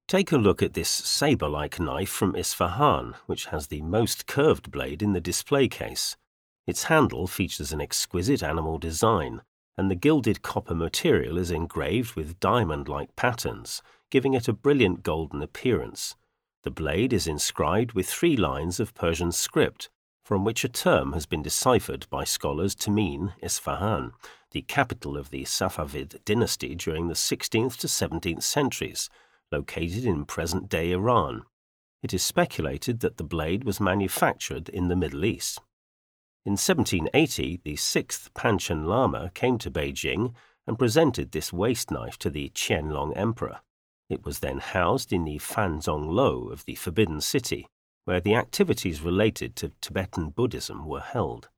Take a look at this saber-like knife from Isfahan, which has the most curved blade in the display case. Its handle features an exquisite animal design, and the gilded copper material is engraved with diamond-like patterns, giving it a brilliant golden appearance. The blade is inscribed with 3 lines of Persian script, from which a term has been deciphered by scholars to mean Isfahan, the capital of the Safavid dynasty during the 16th to 17th centuries, located in present-day Iran. It is speculated that the blade was manufactured in the Middle East. In 1780, the 6th Panchen Lama came to Beijing and presented this waist knife to the Qianlong Emperor. It was then housed in the Fanzong Lo of the Forbidden City, where the activities related to Tibetan Buddhism were held.